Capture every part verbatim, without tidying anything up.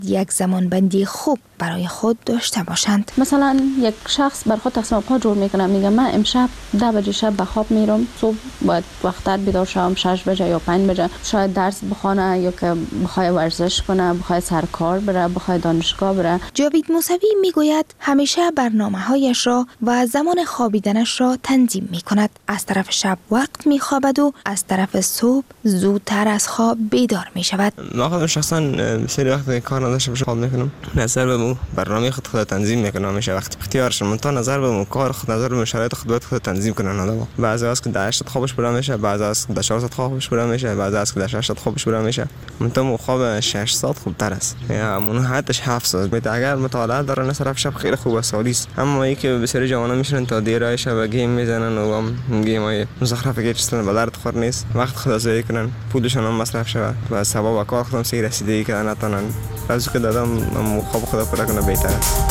یک زمانبندی خوب برای خود داشته باشند. مثلا یک شخص بر خود تقسیم اوقات جور میکنه، میگه من امشب ده بجه شب به خواب میرم، صبح باید وقت‌تر بیدار شوم، شش بجه یا پنج بجه، شاید درس بخونه یا که بخواد ورزش کنه، بخواد سر کار بره، بخواد دانشگاه بره. جاوید موسوی میگوید همیشه برنامه‌هایش را و زمان خوابیدنش را تنظیم میکند. از طرف شب وقت میخوابد و از طرف صبح زودتر از خواب بیدار میشود. من خودم شخصا سری وقت کار نداشته باشم خواب میکنم، نظر به برنامه خود خود تنظیم میکنم، همیشه وقت اختیارش من تا نظر به کار خود، نظر به شرایط خود باید خود تنظیم کنن آدم. بعضی وقت که در هشت خوابش بلند میشه، بعضی وقت که در چهار ساعت خوابش بلند میشه، بعضی وقت که در شش ساعت خوابش بلند میشه. من تو خواب شش ساعت خوب تر است، یا اون حدش هفت ساعت. میت اگر مطالعه دارن از طرف شب خیلی خوب است است، اما ای که بسیاری جوانان میشن تا دیر شب گیم میزنن و هم گیم های مزخرفه که چیزا به درد خور نیست، وقت خود ضایع کنن، پولشون هم مصرف شود و سبب کار خودم سی رسیدگی که نتونن از که دادم خواب خدا پر کنه بهتر است.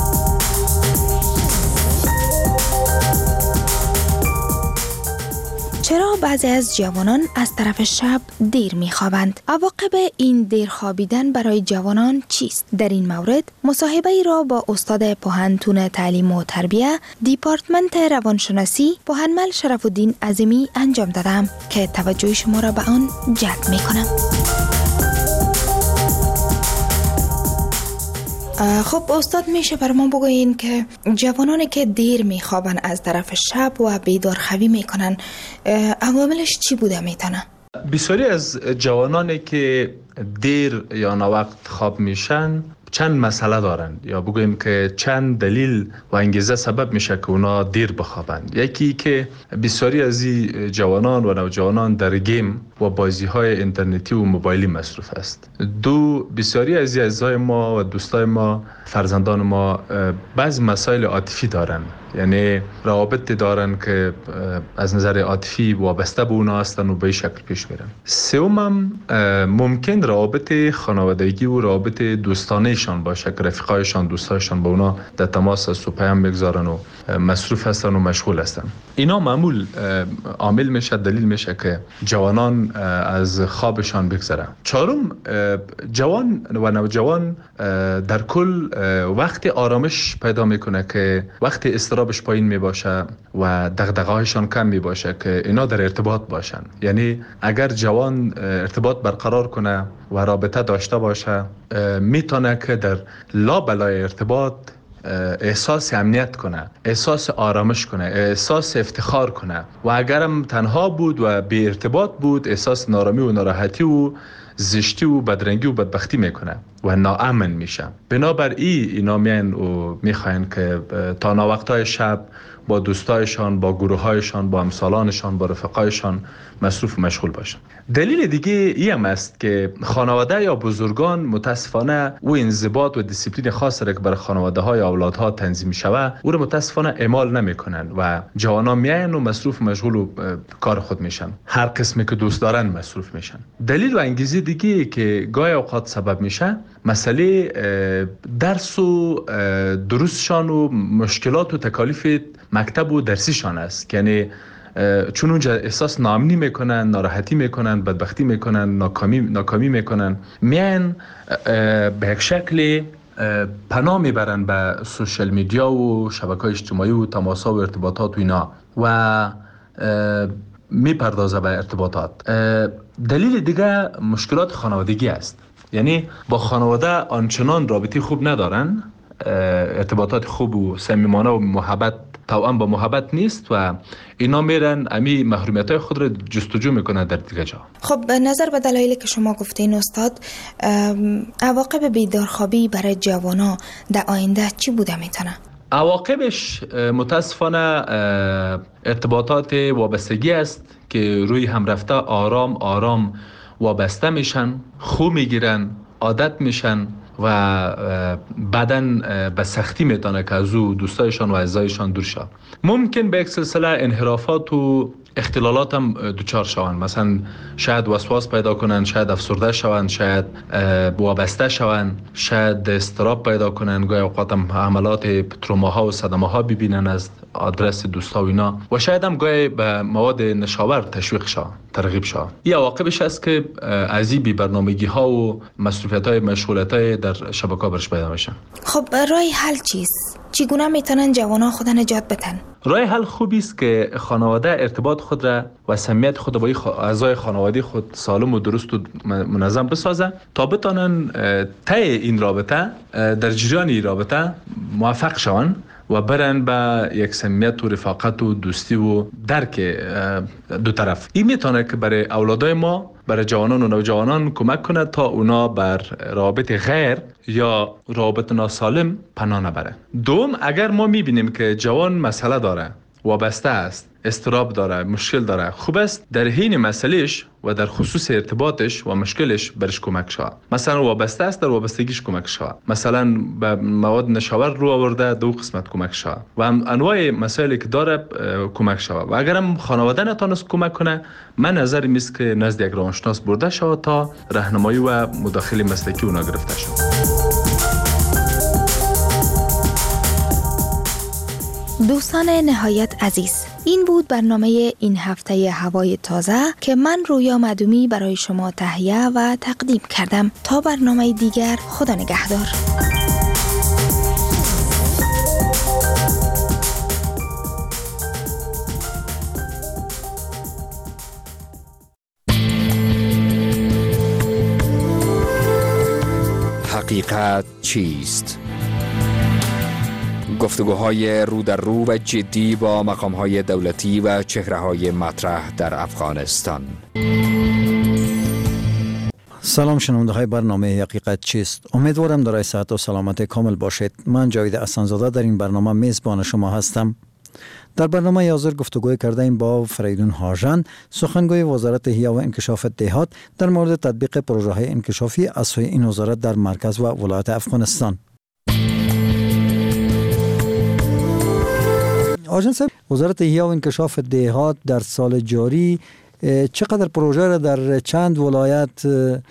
چرا بعضی از جوانان از طرف شب دیر میخوابند؟ عواقب این دیر خوابیدن برای جوانان چیست؟ در این مورد مصاحبه ای را با استاد پوهنتون تعلیم و تربیه دیپارتمنت روانشناسی پوهنمل شرف الدین عظیمی انجام دادم که توجه شما را به آن جلب میکنم. خب استاد، میشه بر ما بگوین که جوانانی که دیر میخوابن از طرف شب و بیدار خوابی میکنن عواملش چی بوده میتونه؟ بسیاری از جوانانی که دیر یا ناوقت خواب میشن چند مسئله دارند، یا بگویم که چند دلیل و انگیزه سبب میشه که اونا دیر بخوابند. یکی که بسیاری از این جوانان و نوجوانان در گیم و بازی های اینترنتی و موبایلی مصروف است. دو، بسیاری از اعضای ما و دوستای ما، فرزندان ما بعض مسائل عاطفی دارن، یعنی روابط دارن که از نظر عاطفی وابسته به اونا هستن و به این شکل پیش میرن. سوم، ممکن روابط خانوادگی و روابط دوستانهشان باشه که رفیقایشان، دوستایشان با اونا در تماس است و پیام میگذارن و مصروف هستن و مشغول هستن. اینا معمول عامل میشه، دلیل میشه که جوانان از خوابشان بگذرن. چهارم، جوان و نوجوان در کل وقت آرامش پیدا میکنه که وقت استرابش پایین می باشه و دغدغه‌هایشان کم می باشه که اینا در ارتباط باشن. یعنی اگر جوان ارتباط برقرار کنه و رابطه داشته باشه، میتونه که در لابلای ارتباط احساس امنیت کنه، احساس آرامش کنه، احساس افتخار کنه، و اگرم تنها بود و بی ارتباط بود احساس نارامی و ناراحتی و زشتی و بدرنگی و بدبختی میکنه و ناامن میشه. بنابراین اینا میان و میخواین که تا ناوقتای شب با دوستایشان، با گروهایشان، با امثالانشان، با رفقایشان مصروف و مشغول باشن. دلیل دیگه این هم است که خانواده یا بزرگان متاسفانه او انضباط و دیسیپلین خاصی را که برای خانواده ها یا اولادها تنظیم شوه او را متاسفانه اعمال نمیکنن و جوانان میاین و مصروف و مشغول و کار خود میشن. هر قسمی که دوست دارن مصروف میشن. دلیل و انگیزه دیگه که گاهی اوقات سبب میشه مسئله درس و دروسشان و مشکلات و تکالیف مکتب و درسیشان است. یعنی چون اونجا احساس ناامنی میکنن، ناراحتی میکنن، بدبختی میکنن، ناکامی ناکامی میکنن، میان به یک شکل پناه میبرن به سوشال میدیا و شبکه‌های اجتماعی و تماس‌ها و ارتباطات و اینا و میپردازه به ارتباطات. دلیل دیگه مشکلات خانوادگی است. یعنی با خانواده آنچنان رابطه خوب ندارن، ارتباطات خوب و صمیمانه و محبت توأم با محبت نیست و اینا میرن امی محرومیت‌های خود رو جستجو میکنن در دیگه جا. خب به نظر به دلایلی که شما گفتین استاد، عواقب بیدارخوابی برای جوانا در آینده چی بوده میتونه؟ عواقبش متاسفانه ارتباطات وابستگی است که روی هم رفته آرام آرام وابسته میشن، خو میگیرن، عادت میشن و بعدن به سختی میتونه که از او دوستایشان و اعضایشان دور شد. ممکن به یک سلسله انحرافات و اختلالات هم دوچار شوند، مثلا شاید وسواس پیدا کنند، شاید افسرده شوند، شاید وابسته شوند، شاید اضطراب پیدا کنند، گاهی اوقات هم حملات تروماها و صدمه‌ها ببینن از آدرس دوستا و اینا، و شاید هم گاهی به مواد نشاور تشویق شوند، ترغیب شوند. این عواقبش است که از این بی برنامگی ها و مصروفیت های مشغولیت های در در شبکه‌ها برش پیدا میشن. خب راه حل چیست؟ چگونه میتونن جوانان خود نجات بدن؟ راه حل خوبی است که خانواده ارتباط خود را و صمیمیت خود با اعضای خانواده خود سالم و درست و منظم بسازه تا بتونن طی این رابطه در جریان این رابطه موفق شوند و برن به یک صمیمیت و رفاقت و دوستی و درک دو طرف. این میتونه که برای اولادای ما، برای جوانان و نوجوانان کمک کنه تا اونا بر رابط غیر یا رابط ناسالم پناه نبره. دوم، اگر ما میبینیم که جوان مسئله داره، وابسته است، استراب داره، مشکل داره، خوب است در حین مسئلهش و در خصوص ارتباطش و مشکلش برش کمک شود. مثلا وابسته است، در وابستگیش کمک شود. مثلا به مواد نشاور رو آورده، دو قسمت کمک شود و انواع مسائلی که داره کمک شود. و اگر هم خانواده نتونست کمک کنه، من نظرم است که نزد یک روانشناس برده شود تا راهنمایی و مداخله مسلکی اونا گرفته شود. دوستان نهایت عزیز، این بود برنامه این هفته هوای تازه که من رویا مدومی برای شما تهیه و تقدیم کردم. تا برنامه دیگر، خدا نگهدار. حقیقت چیست؟ گفتگوهای رو در رو و جدی با مقام‌های دولتی و چهره‌های مطرح در افغانستان. سلام شنونده‌های برنامه حقیقت چیست؟ امیدوارم در صحت و سلامت کامل باشید. من جاوید احسان‌زاده در این برنامه میزبان شما هستم. در برنامه حاضر گفتگو کردیم با فریدون هاژن، سخنگوی وزارت احیا و انکشاف دهات، در مورد تطبیق پروژه‌های انکشافی از سوی این وزارت در مرکز و ولایت افغانستان. آژن صاحب، وزارت احیا و انکشاف دهات در سال جاری چقدر پروژه را در چند ولایت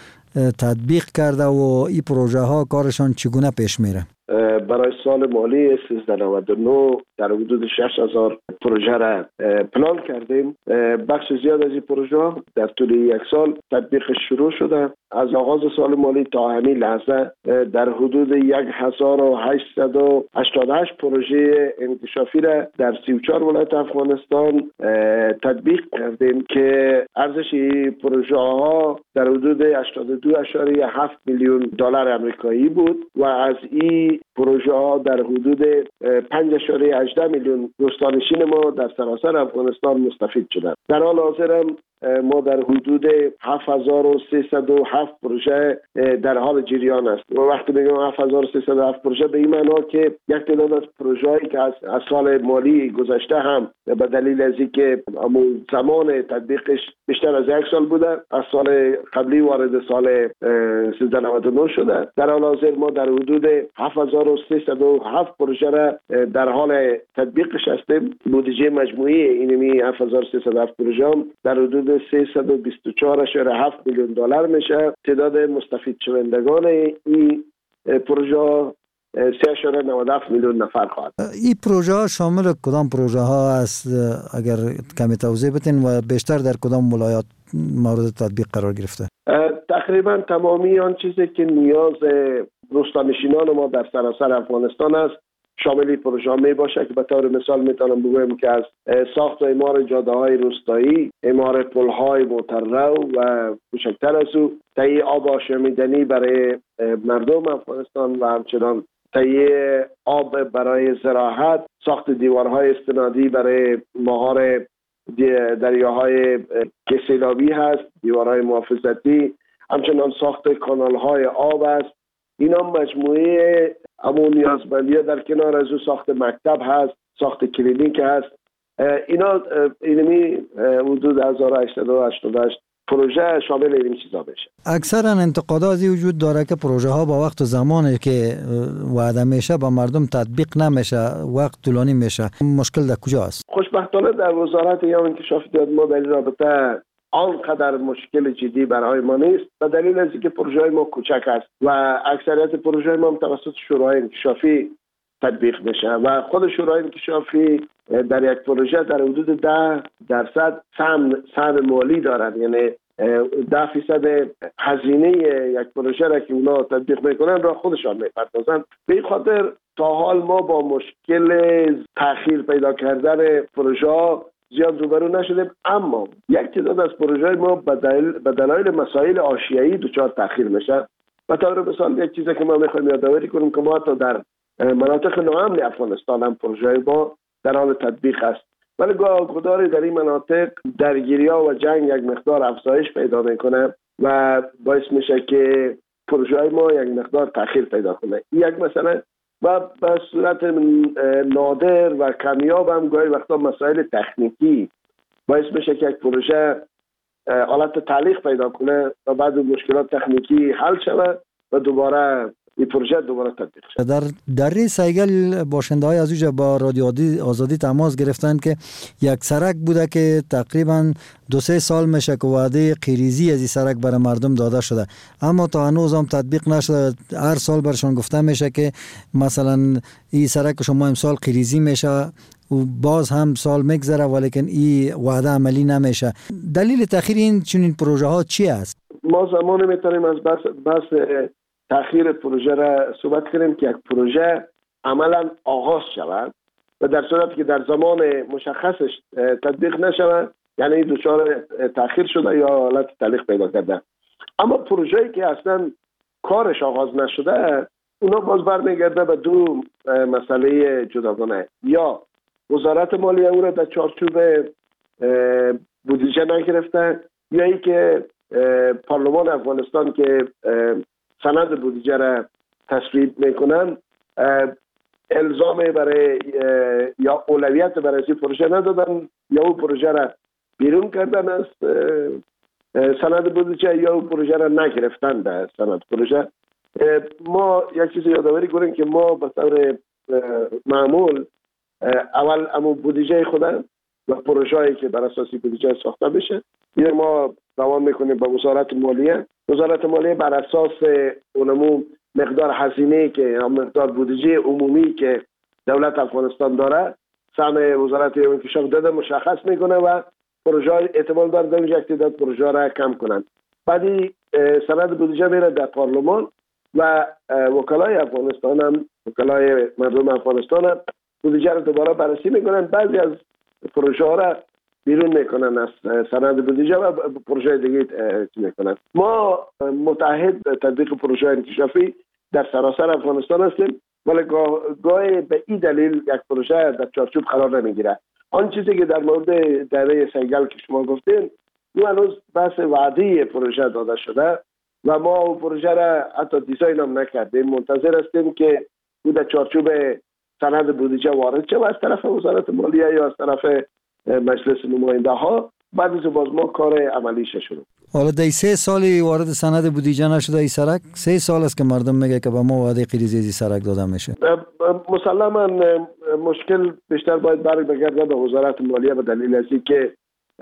تطبیق کرده و این پروژه ها کارشان چگونه پیش میره؟ برای سال مالی سیزده نود و نه در حدود شش هزار پروژه را پلان کردیم. بخش زیاد از این پروژه در طول یک سال تطبیقش شروع شده. از آغاز سال مالی تا همین لحظه در حدود یک هزار و هشتصد و هشتاد و هشت پروژه انکشافی را در سی و چهار ولایت افغانستان تطبیق کردیم که ارزش این پروژه ها در حدود هشتاد و دو اشاریه هفت میلیون دلار آمریکایی بود و از این پروژه ها در حدود پنج اشاریه هجده میلیون دوستانشین ما در سراسر افغانستان مستفید شدند. در حال حاضر هم ما در حدود هفت هزار و سیصد و هفت پروژه در حال جریان است. و وقتی میگم هفت هزار و سیصد و هفت پروژه به این معنا که یک تعداد از پروژه‌ای که از, از سال مالی گذشته هم به دلیل از اینکه زمان تطبیقش بیشتر از یک سال بوده، از سال قبلی وارد سال سیزده نود و نه شده. در حال حاضر ما در حدود هفت هزار و سیصد و هفت پروژه را در حال تطبیقش هستیم. بودجه مجموعی اینمی هفت هزار و سیصد و هفت پروژه هم در حدود سیصد و بیست و چهار اشاریه هفت میلیون دلار میشه. تعداد مستفید شوندگان این پروژه سه اشاریه نود و هفت میلیون نفر خواهد. این پروژه ها شامل کدام پروژه ها است؟ اگر کمی توضیح بدین و بیشتر در کدام ولایات مورد تطبیق قرار گرفته؟ تقریبا تمامی آن چیزی که نیاز روستانشینان ما در سراسر افغانستان است شامل پروژه می باشه که به طور مثال میتونم بگویم که از ساخت و اعمار جاده های روستایی، اعمار پل های موتررو و کوچکتر از او، تهیه آب آشامیدنی برای مردم افغانستان و همچنان تهیه آب برای زراعت، ساخت دیوارهای استنادی برای مهار دریاهای که سیلابی هست، دیوارهای محافظتی، همچنان ساخت کانال های آب است. اینا مجموعه همون نیازمندی‌ها در کنار از او ساخت مکتب هست، ساخت کلینیک هست. اینا اینمی حدود هزار و هشتصد و هشتاد و هشت پروژه شامل این چیزا بشه. اکثرا انتقاداتی وجود داره که پروژه ها با وقت و زمانی که وعده میشه با مردم تطبیق نمیشه، وقت طولانی میشه. مشکل در کجا است؟ خوشبختانه در وزارت احیا و انکشاف دهات ما در این رابطه آنقدر مشکل جدی برای ما نیست، به دلیل از اینکه پروژه ما کوچک است و اکثریت پروژه ما توسط شورای انکشافی تطبیق میشه و خود شورای انکشافی در یک پروژه در حدود ده درصد سهم سهم مالی دارد. یعنی ده فیصد هزینه یک پروژه را که اونا تطبیق میکنن را خودشان میپردازن. به این خاطر تا حال ما با مشکل تأخیر پیدا کردن پروژه ها زیاد روبرو نشدیم، اما یک تعداد از پروژه ما به دلایل مسائل حاشیه‌ای دچار تأخیر میشه. به طور مثال یک چیزی که ما میخوایم یادآوری کنیم که ما تا در مناطق ناامن افغانستان هم پروژه ما در حال تطبیق است، ولی گاهی در این مناطق درگیری‌ها و جنگ یک مقدار افزایش پیدا میکنه و باعث میشه که پروژه ما یک مقدار تأخیر پیدا کنه. یک مسئله و به صورت نادر و کمیاب هم گاهی وقتا مسائل تکنیکی باعث میشه که یک پروژه حالت تعلیق پیدا کنه و بعد مشکلات تکنیکی حل شود و دوباره این پروژه دوباره تطبیق شد. در دره سیگل باشنده های از اوجه با رادیو آزادی تماس گرفتن که یک سرک بوده که تقریبا دو سه سال میشه که وعده قیریزی از این سرک برای مردم داده شده، اما تا هنوز هم تطبیق نشده. هر سال برشان گفته میشه که مثلا این سرک شما امسال قیریزی میشه و باز هم سال میگذره ولیکن این وعده عملی نمیشه. دلیل تأخیر این چنین پروژه ها چی است؟ ما زمان میتونیم از بس بس تأخیر پروژه را صحبت کنیم که یک پروژه عملا آغاز شود و در صورتی که در زمان مشخصش تطبیق نشود یعنی دچار تأخیر شده یا حالت تعلیق پیدا کرده. اما پروژه‌ای که اصلا کارش آغاز نشده اونا باز برمیگرده به دو مسئله جداگانه، یا وزارت مالیه او را در چارچوب بودجه نگرفته یا ای که پارلمان افغانستان که سند بودجه را تصویب میکنن الزام برای یا اولویت برای این پروژه ندادن یا اون پروژه را بیرون کردن از سند بودجه یا اون پروژه را نگرفتن در سند پروژه. ما یک چیز یادآوری کنیم که ما به طور معمول اول امو بودجه خودم و پروژه‌ای که بر اساس بودجه ساخته بشه یا ما دوام میکنیم با وزارت مالیه. وزارت مالیه بر اساس اونمو مقدار هزینه که یا مقدار بودجه عمومی که دولت افغانستان داره سهم وزارت انکشاف داده مشخص میکنه و پروژه احتمال داره در یک تعداد پروژه را کم کنن. بعدی سند بودجه میره در پارلمان و وکلای افغانستان هم وکلای مردم افغانستان هم بودجه را دوباره بررسی میکنن. بعضی از پروژه ها را بیرون میکنن از سند بودجه و پروژه دیگه چی میکنن. ما متعهد تطبیق پروژه انکشافی در سراسر افغانستان هستیم ولی گاهی به این دلیل یک پروژه در چارچوب قرار نمیگیره. آن چیزی که در مورد دره سیگل که شما گفتین اون هنوز بحث وعده پروژه داده شده و ما اون پروژه را حتی دیزاین هم نکردیم، منتظر هستیم که او در چارچوب سند بودجه وارد شه و از طرف وزارت مالیه یا از طرف مجلس نماینده ها بعد از باز ما کار عملیش شروع. حالا دی سه سالی وارد سند بودجه نشده این سرک، سه سال است که مردم میگه که به ما وعده قیریزی از سرک داده میشه. مسلما مشکل بیشتر باید برگرده به وزارت مالیه به دلیل از اینکه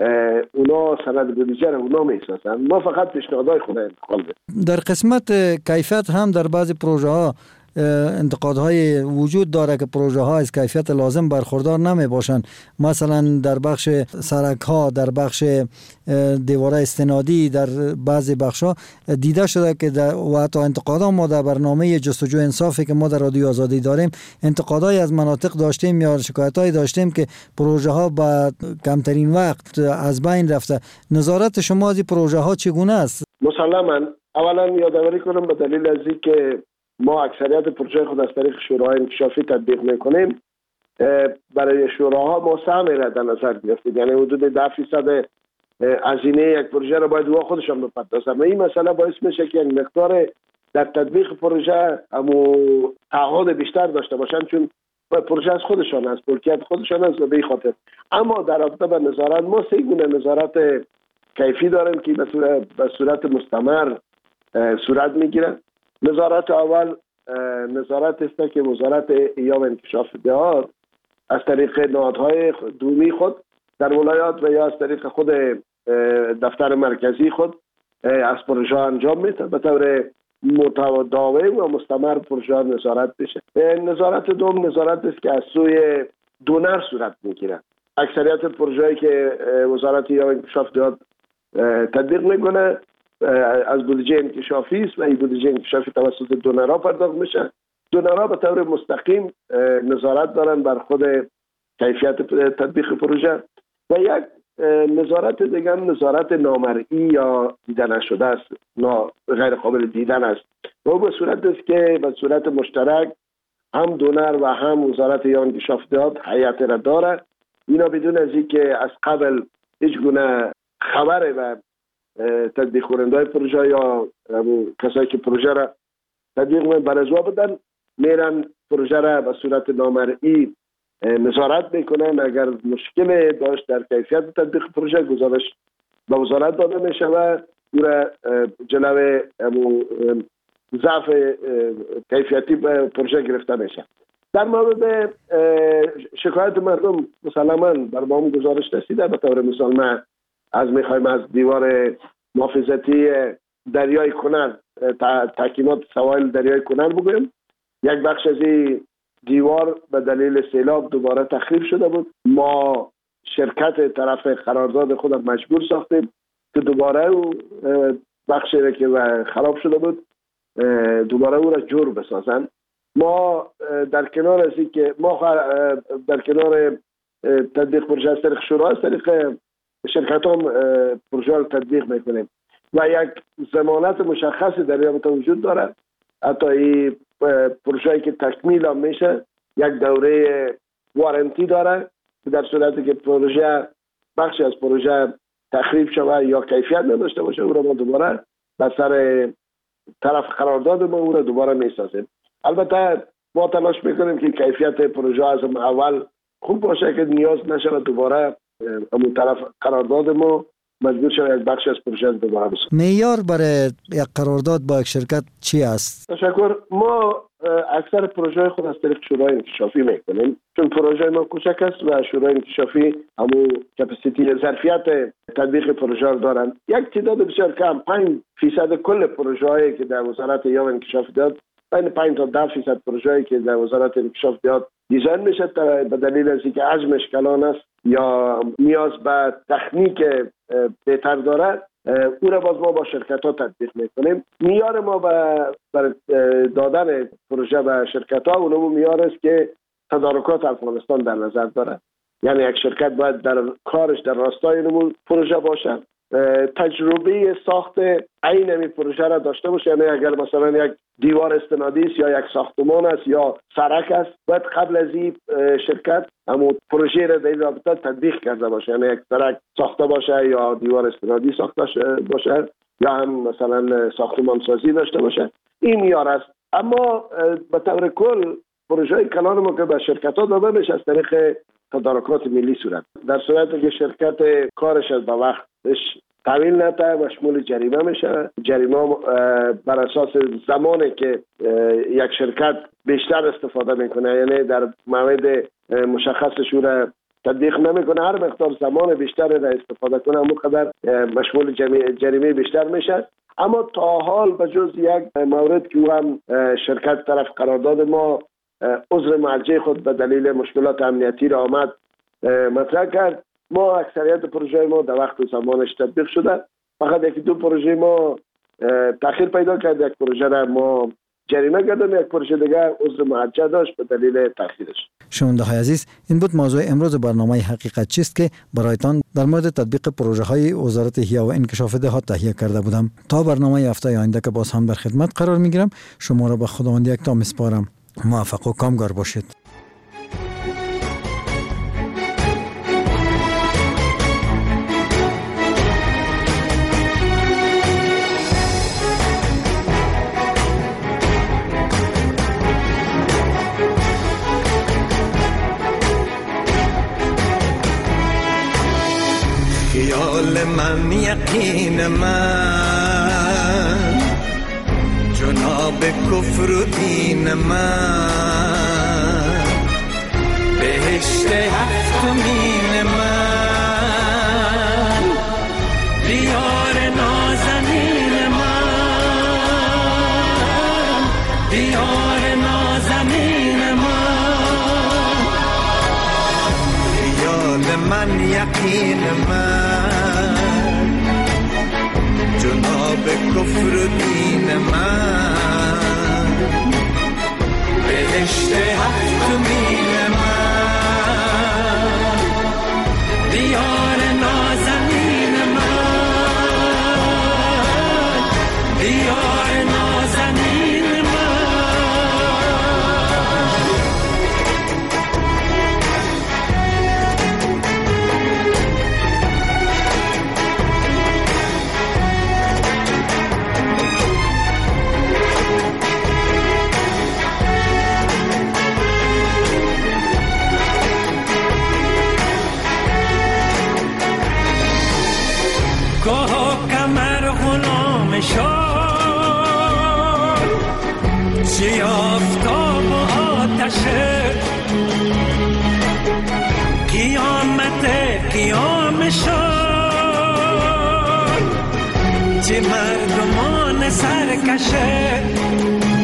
اونا سند بودجه را اونا میسازن، ما فقط پیشنهادهای خود انتقال بدیم. در قسمت کیفیت هم در بعضی پروژه ها انتقادهای وجود داره که پروژه ها از کیفیت لازم برخوردار نمی باشند. مثلا در بخش سرک ها، در بخش دیواره استنادی، در بعضی بخش ها دیده شده که و حتی انتقادها ما در برنامه جستجو انصافی که ما در رادیو آزادی داریم انتقادهای از مناطق داشتیم یا شکایت‌های داشتیم که پروژه ها با کمترین وقت از بین رفته. نظارت شما از این پروژه ها چگونه است؟ مسلما اولا یادآوری کنم به دلیل از اینکه ما اکثریت پروژه خود از طریق شورای انکشافی تطبیق میکنیم، برای شوراها ما سهم را در نظر گرفتیم، یعنی حدود ده فیصد هزینه یک پروژه را باید او خودشان بپردازن و این مسئله باعث میشه که یک مقدار در تطبیق پروژه امو تعهد بیشتر داشته باشن چون پروژه از خودشان است، ملکیت خودشان است و به این خاطر. اما در رابطه با نظارت ما سه گونه نظارت کیفی داریم که به صورت, به صورت مستمر صورت میگیره. نظارت اول نظارت است که وزارت ایام انکشاف دهات از طریق نهادهای دومی خود در ولایات و یا از طریق خود دفتر مرکزی خود از پروژه انجام میده به طور متداوم و مستمر پروژه نظارت بشه. نظارت دوم نظارت است که از سوی دونر صورت میگیره. اکثریت پروژه‌ای که وزارت ایام انکشاف دهات تطبیق میکنه از بودجه انکشافی است و این بودجه انکشافی توسط دونرها پرداخت میشه. دونرها به طور مستقیم نظارت دارن بر خود کیفیت تطبیق پروژه و یک نظارت دیگه هم نظارت نامرئی یا دیده نشده است، غیر قابل دیدن است و به صورت است که به صورت مشترک هم دونر و هم وزارت یا انکشافات هیئت را داره. اینا بدون از اینکه از قبل هیچ گونه خبر و تطبیق کننده پروژه یا کسایی که پروژه را تطبیق می برزوا بدن میرن پروژه را به صورت نامرئی نظارت میکنن. اگر مشکل داشت در کیفیت تطبیق پروژه گزارش به وزارت داده میشه و او را جلوه ضعف کیفیتی پروژه گرفته میشه. در مورد شکایت مردم مسلما بر ما هم گزارش رسیده. به طور مثال ما از میخوایم از دیوار محافظتی دریای کنر تحکیمات سواحل دریای کنر بگویم. یک بخش از این دیوار به دلیل سیلاب دوباره تخریب شده بود. ما شرکت طرف قرارداد خود مجبور ساختیم که دوباره او بخشی که خراب شده بود دوباره او را جور بسازن. ما در کنار از این که ما در کنار تطبیق پروژه از طریق شورا از طریق شرکت هم پروژه را تطبیق میکنیم و یک ضمانت مشخصی در رابطه وجود داره. حتی این پروژه‌ای که تکمیل هم میشه یک دوره وارنتی داره که در صورتی که پروژه بخشی از پروژه تخریب شود یا کیفیت نداشته باشه او را ما دوباره به سر طرف قرارداد ما او را دوباره میسازیم. البته ما تلاش میکنیم که کیفیت پروژه از اول خوب باشه که نیاز نشه دوباره همون طرف قرارداد ما مجبور شد یک بخش از پروژه دوباره بسازیم. معیار برای یک قرارداد با یک شرکت چی است؟ تشکر. ما اکثر پروژه خود از طریق شورای انکشافی میکنیم چون پروژه ما کوچک است و شورای انکشافی همون کپاسیتی ظرفیت تطبیق پروژه دارن. یک تعداد بسیار کم پنج فیصد کل پروژه‌ای که در وزارت یا انکشاف داد بین پنج تا ده فیصد پروژه‌ای که در وزارت انکشاف داد دیزاین میشه به دلیل از اینکه حجمش کلان است یا نیاز به تکنیک بهتر داره او را باز ما با شرکت ها تطبیق میکنیم. معیار ما برای دادن پروژه به شرکت ها اونمون معیار است که تدارکات افغانستان در نظر داره. یعنی یک شرکت باید در کارش در راستای نمون پروژه باشد، تجربه ساخت عین این پروژه را داشته باشه. یعنی اگر مثلا یک دیوار استنادی است یا یک ساختمان است یا سرک است باید قبل از این شرکت همون پروژه را در این رابطه تطبیق کرده باشه. یعنی یک سرک ساخته باشه یا دیوار استنادی ساخته باشه یا هم مثلا ساختمان سازی داشته باشه. این معیار است. اما به طور کل پروژه کلان ما که به شرکت ها داده میشه از طریق تدارکات ملی صورت. در صورتی که شرکت کارش از به وقتش تحویل نده و شمول جریمه میشه. جریمه بر اساس زمانی که یک شرکت بیشتر استفاده میکنه یعنی در موعد مشخصش را تطبیق نمیکنه هر مقدار زمان بیشتر را استفاده کنه همون قدر مشمول جریمه بیشتر میشه. اما تا حال به جز یک مورد که هم شرکت طرف قرارداد ما عذر مرجع خود به دلیل مشکلات امنیتی را آمد مطرح کرد، ما اکثریت پروژه ما در وقت و زمانش تطبیق شده. فقط یکی دو پروژه ما تأخیر پیدا کرد. یک پروژه را ما جریمه کردیم، یک پروژه دیگه عذر مرجع داشت به دلیل تأخیرش. شنونده های عزیز، این بود موضوع امروز برنامه حقیقت چیست که برایتان در مورد تطبیق پروژه های وزارت احیا و انکشاف دهات تهیه کرده بودم. تا برنامه هفته آینده که باز هم در خدمت قرار میگیرم، شما را به خداوند یکتا میسپارم. موفق و کامگار باشید. خیال من یقین من جناب کفر و دین من بهشت هفتمین من دیار نازنین من دیار نازنین من خیال من یقین من جناب کفر و دین من، بهشت هفتمین من، دیار نازنین من، دیار نازنین من. کمر غلام شد، چی آفتاب و آتشه، قیامت قیام شد، چی مردمان سرکشه.